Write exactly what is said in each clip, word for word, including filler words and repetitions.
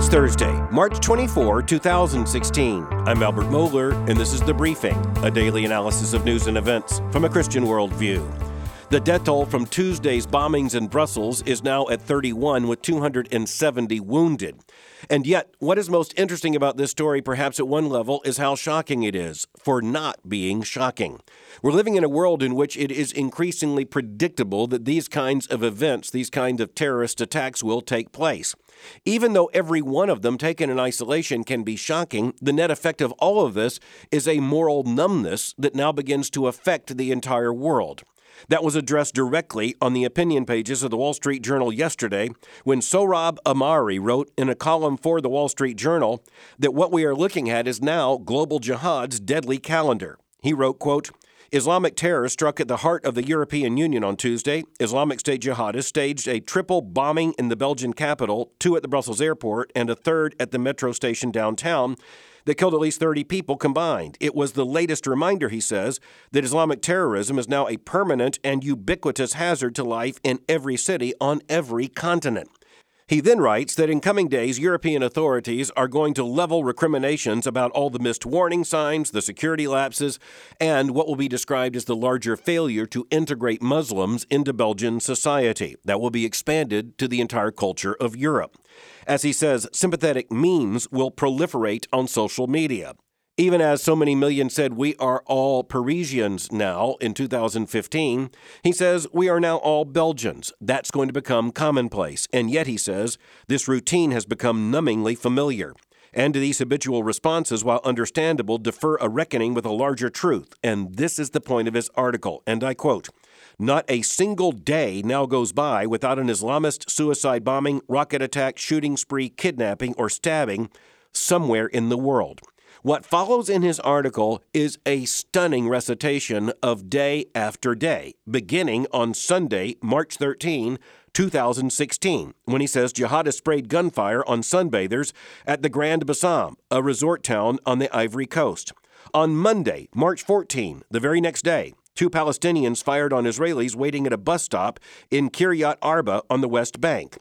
Thursday, March twenty-fourth, two thousand sixteen. I'm Albert Mohler, and this is The Briefing, a daily analysis of news and events from a Christian worldview. The death toll from Tuesday's bombings in Brussels is now at thirty-one, with two hundred seventy wounded. And yet, what is most interesting about this story, perhaps at one level, is how shocking it is for not being shocking. We're living in a world in which it is increasingly predictable that these kinds of events, these kinds of terrorist attacks will take place. Even though every one of them taken in isolation can be shocking, the net effect of all of this is a moral numbness that now begins to affect the entire world. That was addressed directly on the opinion pages of the Wall Street Journal yesterday when Sohrab Ahmari wrote in a column for the Wall Street Journal that what we are looking at is now global jihad's deadly calendar. He wrote, quote, Islamic terror struck at the heart of the European Union on Tuesday. Islamic State jihadists staged a triple bombing in the Belgian capital, two at the Brussels airport, and a third at the metro station downtown, that killed at least thirty people combined. It was the latest reminder, he says, that Islamic terrorism is now a permanent and ubiquitous hazard to life in every city on every continent. He then writes that in coming days, European authorities are going to level recriminations about all the missed warning signs, the security lapses, and what will be described as the larger failure to integrate Muslims into Belgian society. That will be expanded to the entire culture of Europe. As he says, sympathetic memes will proliferate on social media. Even as so many million said we are all Parisians now in two thousand fifteen, he says we are now all Belgians. That's going to become commonplace. And yet, he says, this routine has become numbingly familiar. And these habitual responses, while understandable, defer a reckoning with a larger truth. And this is the point of his article, and I quote, not a single day now goes by without an Islamist suicide bombing, rocket attack, shooting spree, kidnapping, or stabbing somewhere in the world. What follows in his article is a stunning recitation of day after day, beginning on Sunday, March thirteenth, two thousand sixteen, when he says jihadists sprayed gunfire on sunbathers at the Grand Bassam, a resort town on the Ivory Coast. On Monday, March fourteenth, the very next day, two Palestinians fired on Israelis waiting at a bus stop in Kiryat Arba on the West Bank.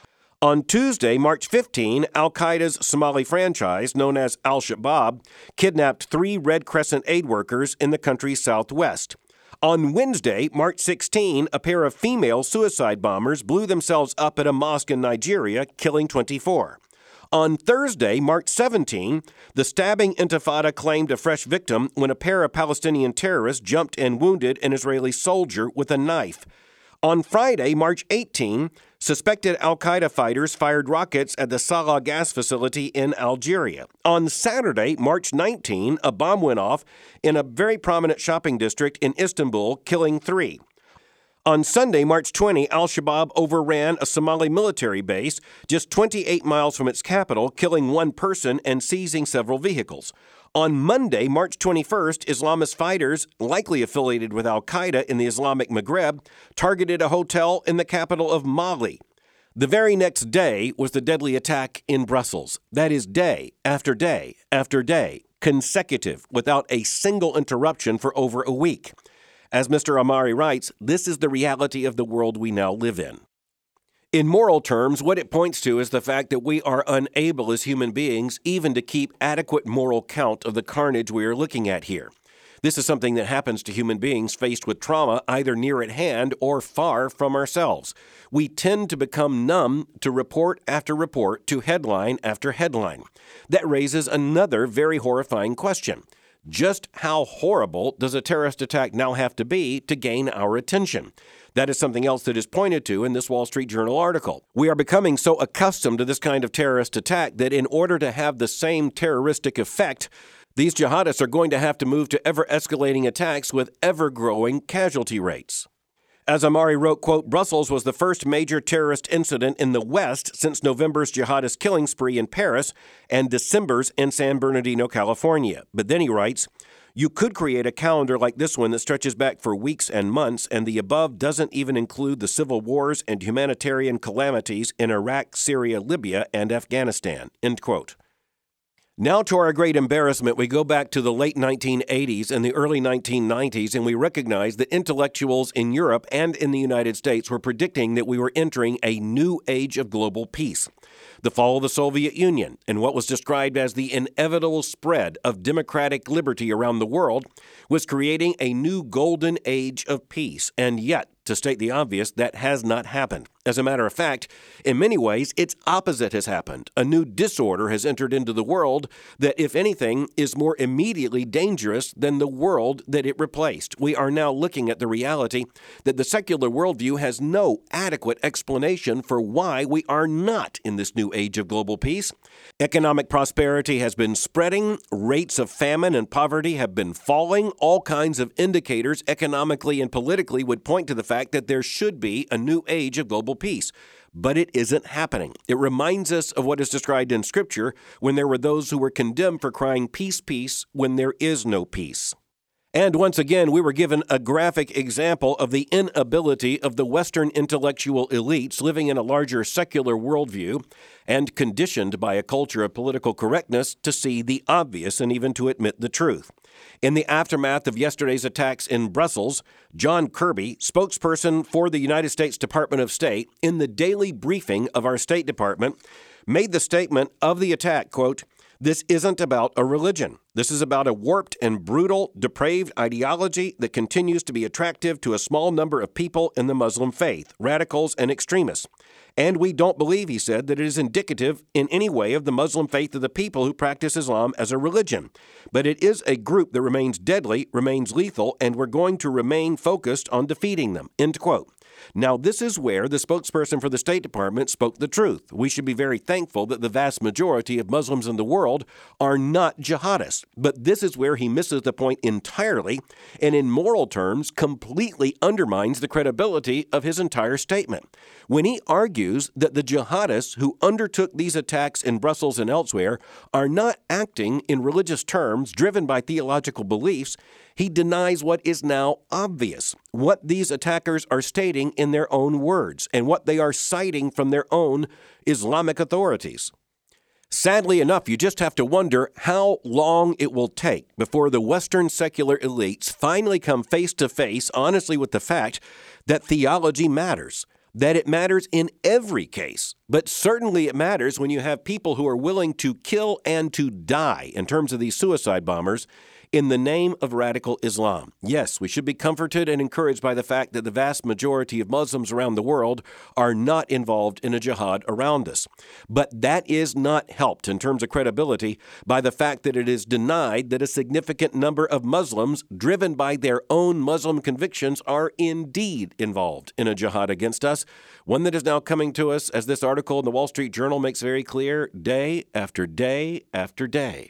On Tuesday, March fifteenth, Al-Qaeda's Somali franchise, known as Al-Shabaab, kidnapped three Red Crescent aid workers in the country's southwest. On Wednesday, March sixteenth, a pair of female suicide bombers blew themselves up at a mosque in Nigeria, killing twenty-four. On Thursday, March seventeenth, the stabbing intifada claimed a fresh victim when a pair of Palestinian terrorists jumped and wounded an Israeli soldier with a knife. On Friday, March eighteenth, suspected al-Qaeda fighters fired rockets at the Salah gas facility in Algeria. On Saturday, March nineteenth, a bomb went off in a very prominent shopping district in Istanbul, killing three. On Sunday, March twentieth, Al-Shabaab overran a Somali military base just twenty-eight miles from its capital, killing one person and seizing several vehicles. On Monday, March twenty-first, Islamist fighters, likely affiliated with al-Qaeda in the Islamic Maghreb, targeted a hotel in the capital of Mali. The very next day was the deadly attack in Brussels. That is day after day after day, consecutive, without a single interruption for over a week. As Mister Ahmari writes, this is the reality of the world we now live in. In moral terms, what it points to is the fact that we are unable as human beings even to keep adequate moral count of the carnage we are looking at here. This is something that happens to human beings faced with trauma either near at hand or far from ourselves. We tend to become numb to report after report, to headline after headline. That raises another very horrifying question. Just how horrible does a terrorist attack now have to be to gain our attention? That is something else that is pointed to in this Wall Street Journal article. We are becoming so accustomed to this kind of terrorist attack that in order to have the same terroristic effect, these jihadists are going to have to move to ever-escalating attacks with ever-growing casualty rates. As Ahmari wrote, quote, Brussels was the first major terrorist incident in the West since November's jihadist killing spree in Paris and December's in San Bernardino, California. But then he writes, you could create a calendar like this one that stretches back for weeks and months, and the above doesn't even include the civil wars and humanitarian calamities in Iraq, Syria, Libya, and Afghanistan, end quote. Now, to our great embarrassment, we go back to the late nineteen eighties and the early nineteen nineties, and we recognize that intellectuals in Europe and in the United States were predicting that we were entering a new age of global peace. The fall of the Soviet Union and what was described as the inevitable spread of democratic liberty around the world was creating a new golden age of peace. And yet, to state the obvious, that has not happened. As a matter of fact, in many ways, its opposite has happened. A new disorder has entered into the world that, if anything, is more immediately dangerous than the world that it replaced. We are now looking at the reality that the secular worldview has no adequate explanation for why we are not in this new age of global peace. Economic prosperity has been spreading, rates of famine and poverty have been falling. All kinds of indicators, economically and politically, would point to the fact that there should be a new age of global peace. But it isn't happening. It reminds us of what is described in Scripture when there were those who were condemned for crying, "Peace, peace," when there is no peace. And once again, we were given a graphic example of the inability of the Western intellectual elites living in a larger secular worldview and conditioned by a culture of political correctness to see the obvious and even to admit the truth. In the aftermath of yesterday's attacks in Brussels, John Kirby, spokesperson for the United States Department of State, in the daily briefing of our State Department, made the statement of the attack, quote, "This isn't about a religion. This is about a warped and brutal, depraved ideology that continues to be attractive to a small number of people in the Muslim faith, radicals and extremists. And we don't believe," he said, "that it is indicative in any way of the Muslim faith of the people who practice Islam as a religion. But it is a group that remains deadly, remains lethal, and we're going to remain focused on defeating them." End quote. Now, this is where the spokesperson for the State Department spoke the truth. We should be very thankful that the vast majority of Muslims in the world are not jihadists. But this is where he misses the point entirely and, in moral terms, completely undermines the credibility of his entire statement. When he argues that the jihadists who undertook these attacks in Brussels and elsewhere are not acting in religious terms driven by theological beliefs, he denies what is now obvious, what these attackers are stating in their own words and what they are citing from their own Islamic authorities. Sadly enough, you just have to wonder how long it will take before the Western secular elites finally come face to face, honestly, with the fact that theology matters, that it matters in every case. But certainly it matters when you have people who are willing to kill and to die, in terms of these suicide bombers, in the name of radical Islam. Yes, we should be comforted and encouraged by the fact that the vast majority of Muslims around the world are not involved in a jihad around us. But that is not helped in terms of credibility by the fact that it is denied that a significant number of Muslims, driven by their own Muslim convictions, are indeed involved in a jihad against us, one that is now coming to us, as this article in the Wall Street Journal makes very clear, day after day after day.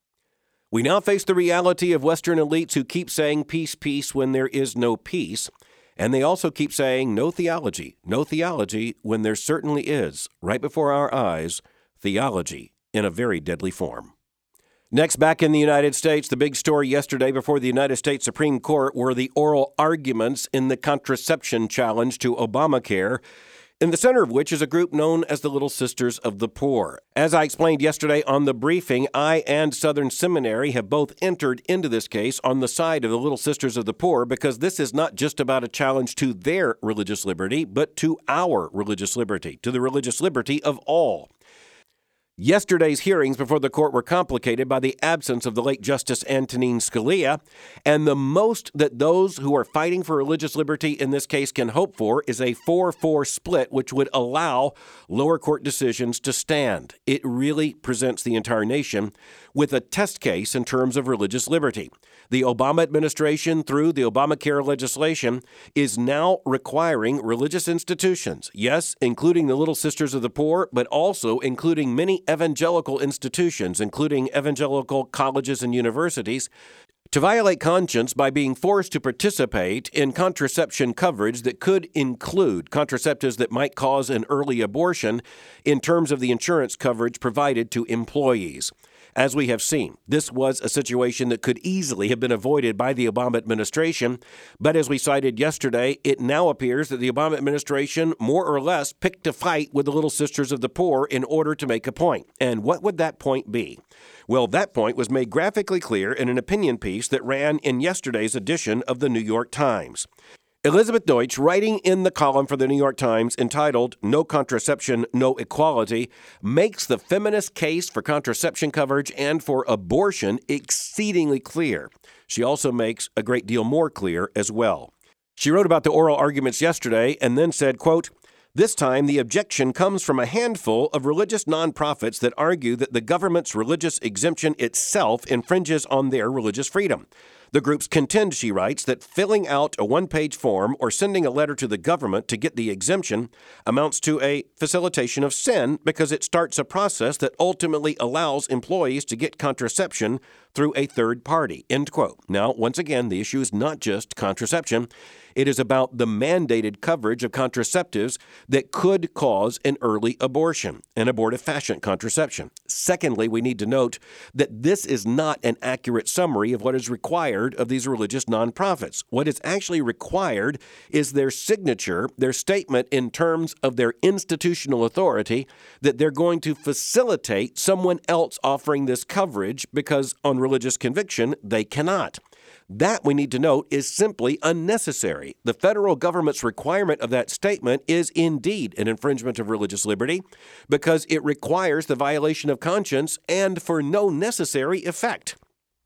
We now face the reality of Western elites who keep saying peace, peace when there is no peace. And they also keep saying no theology, no theology when there certainly is, right before our eyes, theology in a very deadly form. Next, back in the United States, the big story yesterday before the United States Supreme Court were the oral arguments in the contraception challenge to Obamacare, in the center of which is a group known as the Little Sisters of the Poor. As I explained yesterday on the briefing, I and Southern Seminary have both entered into this case on the side of the Little Sisters of the Poor because this is not just about a challenge to their religious liberty, but to our religious liberty, to the religious liberty of all. Yesterday's hearings before the court were complicated by the absence of the late Justice Antonin Scalia, and the most that those who are fighting for religious liberty in this case can hope for is a four four split, which would allow lower court decisions to stand. It really presents the entire nation with a test case in terms of religious liberty. The Obama administration, through the Obamacare legislation, is now requiring religious institutions, yes, including the Little Sisters of the Poor, but also including many evangelical institutions, including evangelical colleges and universities, to violate conscience by being forced to participate in contraception coverage that could include contraceptives that might cause an early abortion in terms of the insurance coverage provided to employees. As we have seen, this was a situation that could easily have been avoided by the Obama administration, but as we cited yesterday, it now appears that the Obama administration more or less picked a fight with the Little Sisters of the Poor in order to make a point. And what would that point be? Well, that point was made graphically clear in an opinion piece that ran in yesterday's edition of the New York Times. Elizabeth Deutsch, writing in the column for the New York Times entitled No Contraception, No Equality, makes the feminist case for contraception coverage and for abortion exceedingly clear. She also makes a great deal more clear as well. She wrote about the oral arguments yesterday and then said, quote, "This time the objection comes from a handful of religious nonprofits that argue that the government's religious exemption itself infringes on their religious freedom. The groups contend," she writes, "that filling out a one-page form or sending a letter to the government to get the exemption amounts to a facilitation of sin because it starts a process that ultimately allows employees to get contraception through a third party," end quote. Now, once again, the issue is not just contraception. It is about the mandated coverage of contraceptives that could cause an early abortion, an abortifacient contraception. Secondly, we need to note that this is not an accurate summary of what is required of these religious nonprofits. What is actually required is their signature, their statement in terms of their institutional authority that they're going to facilitate someone else offering this coverage because on religious conviction, they cannot. That, we need to note, is simply unnecessary. The federal government's requirement of that statement is indeed an infringement of religious liberty because it requires the violation of conscience and for no necessary effect.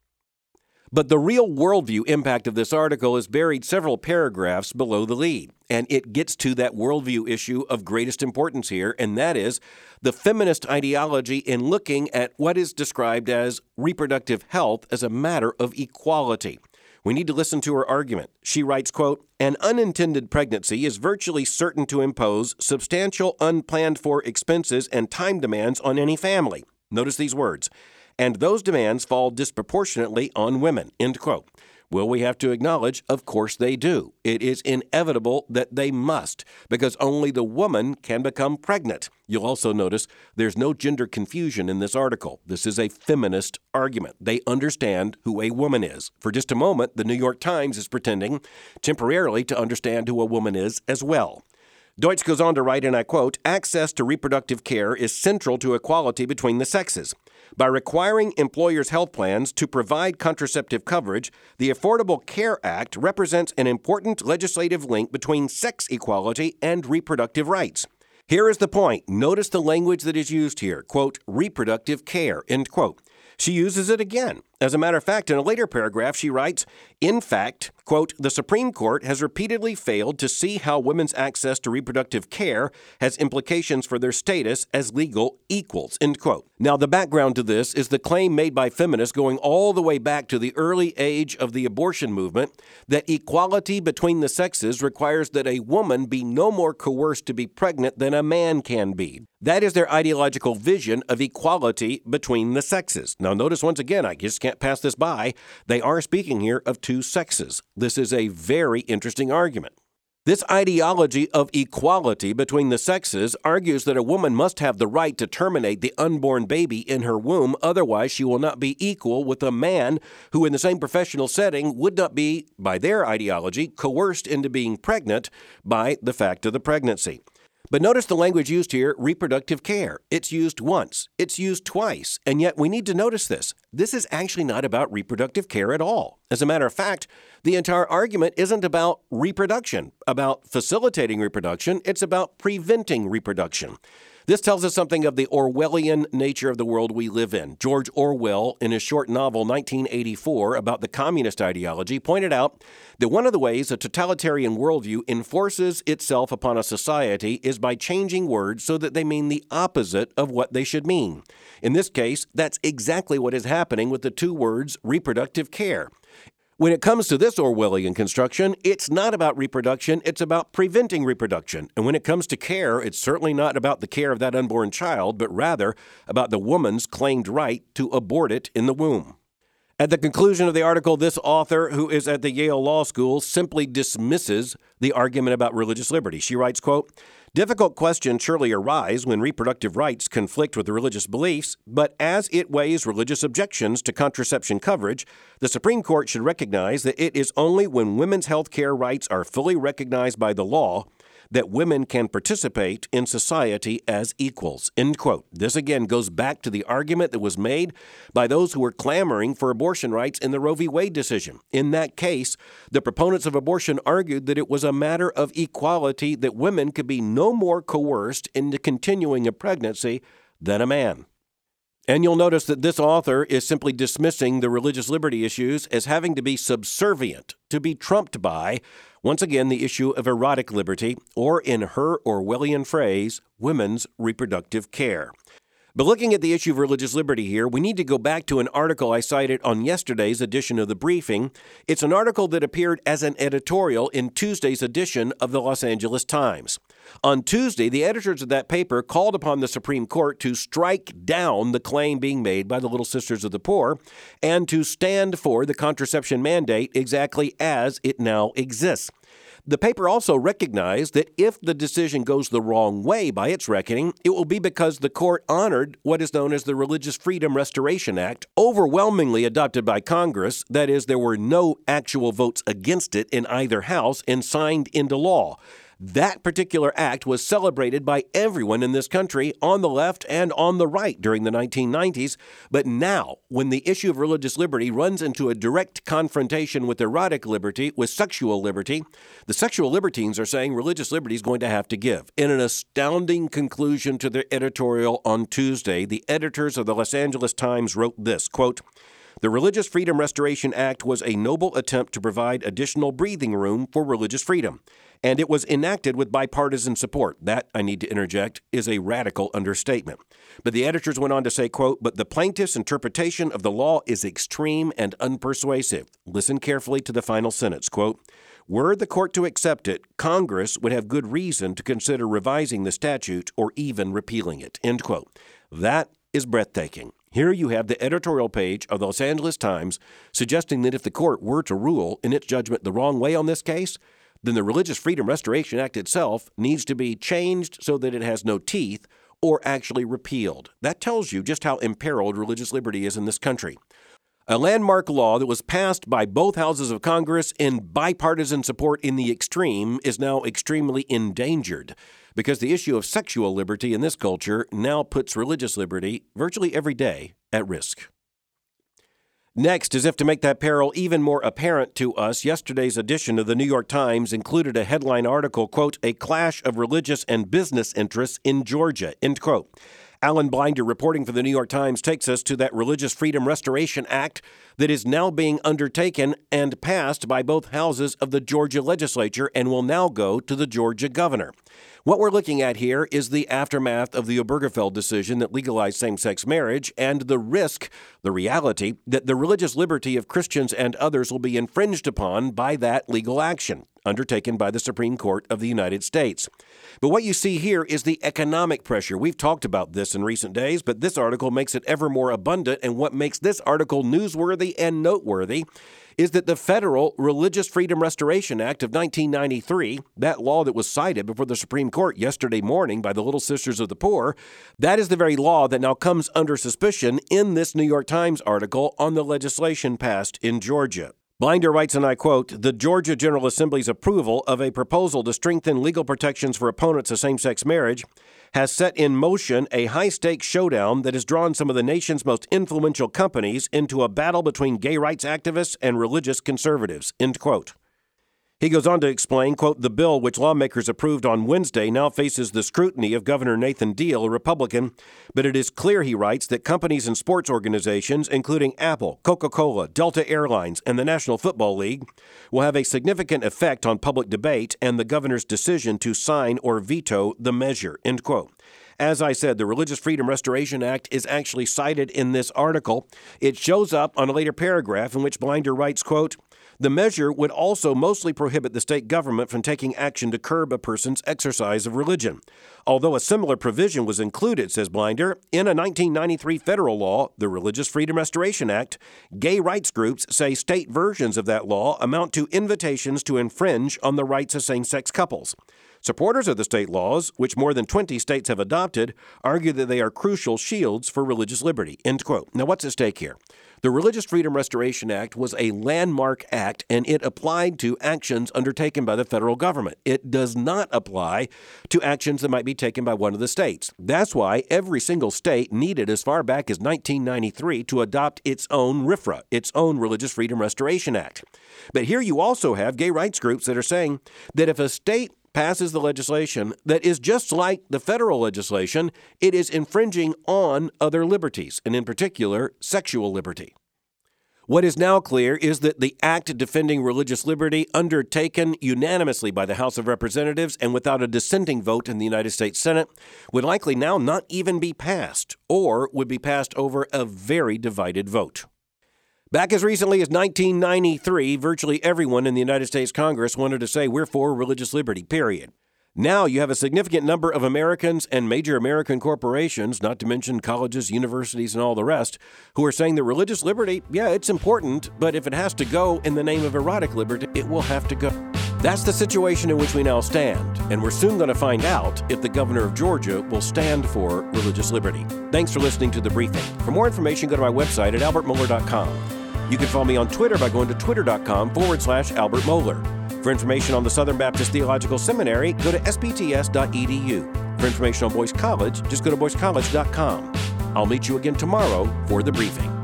But the real worldview impact of this article is buried several paragraphs below the lead, and it gets to that worldview issue of greatest importance here, and that is the feminist ideology in looking at what is described as reproductive health as a matter of equality. We need to listen to her argument. She writes, quote, "An unintended pregnancy is virtually certain to impose substantial unplanned for expenses and time demands on any family." Notice these words. "And those demands fall disproportionately on women," end quote. Well, we have to acknowledge, of course they do. It is inevitable that they must, because only the woman can become pregnant. You'll also notice there's no gender confusion in this article. This is a feminist argument. They understand who a woman is. For just a moment, the New York Times is pretending temporarily to understand who a woman is as well. Deutsch goes on to write, and I quote, "Access to reproductive care is central to equality between the sexes. By requiring employers' health plans to provide contraceptive coverage, the Affordable Care Act represents an important legislative link between sex equality and reproductive rights." Here is the point. Notice the language that is used here, quote, "reproductive care," end quote. She uses it again. As a matter of fact, in a later paragraph, she writes, "In fact, quote, the Supreme Court has repeatedly failed to see how women's access to reproductive care has implications for their status as legal equals," end quote. Now, the background to this is the claim made by feminists going all the way back to the early age of the abortion movement that equality between the sexes requires that a woman be no more coerced to be pregnant than a man can be. That is their ideological vision of equality between the sexes. Now, notice once again, I just can't pass this by. They are speaking here of two sexes. This is a very interesting argument. This ideology of equality between the sexes argues that a woman must have the right to terminate the unborn baby in her womb, otherwise she will not be equal with a man who in the same professional setting would not be, by their ideology, coerced into being pregnant by the fact of the pregnancy. But notice the language used here, reproductive care. It's used once. It's used twice. And yet we need to notice this. This is actually not about reproductive care at all. As a matter of fact, the entire argument isn't about reproduction, about facilitating reproduction. It's about preventing reproduction. This tells us something of the Orwellian nature of the world we live in. George Orwell, in his short novel nineteen eighty-four about the communist ideology, pointed out that one of the ways a totalitarian worldview enforces itself upon a society is by changing words so that they mean the opposite of what they should mean. In this case, that's exactly what is happening with the two words reproductive care. When it comes to this Orwellian construction, it's not about reproduction, it's about preventing reproduction. And when it comes to care, it's certainly not about the care of that unborn child, but rather about the woman's claimed right to abort it in the womb. At the conclusion of the article, this author, who is at the Yale Law School, simply dismisses the argument about religious liberty. She writes, quote, "Difficult questions surely arise when reproductive rights conflict with religious beliefs, but as it weighs religious objections to contraception coverage, the Supreme Court should recognize that it is only when women's health care rights are fully recognized by the law that women can participate in society as equals, end quote. This again goes back to the argument that was made by those who were clamoring for abortion rights in the Roe v. Wade decision. In that case, the proponents of abortion argued that it was a matter of equality, that women could be no more coerced into continuing a pregnancy than a man. And you'll notice that this author is simply dismissing the religious liberty issues as having to be subservient, to be trumped by, once again, the issue of erotic liberty, or in her Orwellian phrase, women's reproductive care. But looking at the issue of religious liberty here, we need to go back to an article I cited on yesterday's edition of The Briefing. It's an article that appeared as an editorial in Tuesday's edition of the Los Angeles Times. On Tuesday, the editors of that paper called upon the Supreme Court to strike down the claim being made by the Little Sisters of the Poor and to stand for the contraception mandate exactly as it now exists. The paper also recognized that if the decision goes the wrong way by its reckoning, it will be because the court honored what is known as the Religious Freedom Restoration Act, overwhelmingly adopted by Congress. That is, there were no actual votes against it in either house and signed into law. That particular act was celebrated by everyone in this country on the left and on the right during the nineteen nineties. But now, when the issue of religious liberty runs into a direct confrontation with erotic liberty, with sexual liberty, the sexual libertines are saying religious liberty is going to have to give. In an astounding conclusion to their editorial on Tuesday, the editors of the Los Angeles Times wrote this, quote, "The Religious Freedom Restoration Act was a noble attempt to provide additional breathing room for religious freedom, and it was enacted with bipartisan support." That, I need to interject, is a radical understatement. But the editors went on to say, quote, "But the plaintiff's interpretation of the law is extreme and unpersuasive." Listen carefully to the final sentence, quote, "Were the court to accept it, Congress would have good reason to consider revising the statute or even repealing it," end quote. That is breathtaking. Here you have the editorial page of the Los Angeles Times suggesting that if the court were to rule in its judgment the wrong way on this case, then the Religious Freedom Restoration Act itself needs to be changed so that it has no teeth or actually repealed. That tells you just how imperiled religious liberty is in this country. A landmark law that was passed by both houses of Congress in bipartisan support in the extreme is now extremely endangered because the issue of sexual liberty in this culture now puts religious liberty virtually every day at risk. Next, as if to make that peril even more apparent to us, yesterday's edition of the New York Times included a headline article, quote, "A clash of religious and business interests in Georgia," end quote. Alan Blinder, reporting for the New York Times, takes us to that Religious Freedom Restoration Act that is now being undertaken and passed by both houses of the Georgia legislature and will now go to the Georgia governor. What we're looking at here is the aftermath of the Obergefell decision that legalized same-sex marriage and the risk, the reality, that the religious liberty of Christians and others will be infringed upon by that legal action undertaken by the Supreme Court of the United States. But what you see here is the economic pressure. We've talked about this in recent days, but this article makes it ever more abundant, and what makes this article newsworthy and noteworthy is that the Federal Religious Freedom Restoration Act of nineteen ninety-three, that law that was cited before the Supreme Court yesterday morning by the Little Sisters of the Poor, that is the very law that now comes under suspicion in this New York Times article on the legislation passed in Georgia. Blinder writes, and I quote, "The Georgia General Assembly's approval of a proposal to strengthen legal protections for opponents of same-sex marriage has set in motion a high-stakes showdown that has drawn some of the nation's most influential companies into a battle between gay rights activists and religious conservatives," end quote. He goes on to explain, quote, "The bill, which lawmakers approved on Wednesday, now faces the scrutiny of Governor Nathan Deal, a Republican, but it is clear," he writes, "that companies and sports organizations, including Apple, Coca-Cola, Delta Airlines, and the National Football League, will have a significant effect on public debate and the governor's decision to sign or veto the measure," end quote. As I said, the Religious Freedom Restoration Act is actually cited in this article. It shows up on a later paragraph in which Blinder writes, quote, "The measure would also mostly prohibit the state government from taking action to curb a person's exercise of religion. Although a similar provision was included," says Blinder, "in a nineteen ninety-three federal law, the Religious Freedom Restoration Act, gay rights groups say state versions of that law amount to invitations to infringe on the rights of same-sex couples. Supporters of the state laws, which more than twenty states have adopted, argue that they are crucial shields for religious liberty. End quote. Now, what's at stake here? The Religious Freedom Restoration Act was a landmark act, and it applied to actions undertaken by the federal government. It does not apply to actions that might be taken by one of the states. That's why every single state needed as far back as nineteen ninety-three to adopt its own R F R A, its own Religious Freedom Restoration Act. But here you also have gay rights groups that are saying that if a state passes the legislation that is just like the federal legislation, it is infringing on other liberties, and in particular, sexual liberty. What is now clear is that the act defending religious liberty, undertaken unanimously by the House of Representatives and without a dissenting vote in the United States Senate, would likely now not even be passed, or would be passed over a very divided vote. Back as recently as nineteen ninety-three, virtually everyone in the United States Congress wanted to say we're for religious liberty, period. Now you have a significant number of Americans and major American corporations, not to mention colleges, universities, and all the rest, who are saying that religious liberty, yeah, it's important, but if it has to go in the name of erotic liberty, it will have to go. That's the situation in which we now stand, and we're soon going to find out if the governor of Georgia will stand for religious liberty. Thanks for listening to The Briefing. For more information, go to my website at albert mohler dot com. You can follow me on Twitter by going to twitter.com forward slash Albert Mohler. For information on the Southern Baptist Theological Seminary, go to s b t s dot e d u. For information on Boyce College, just go to boyce college dot com. I'll meet you again tomorrow for The Briefing.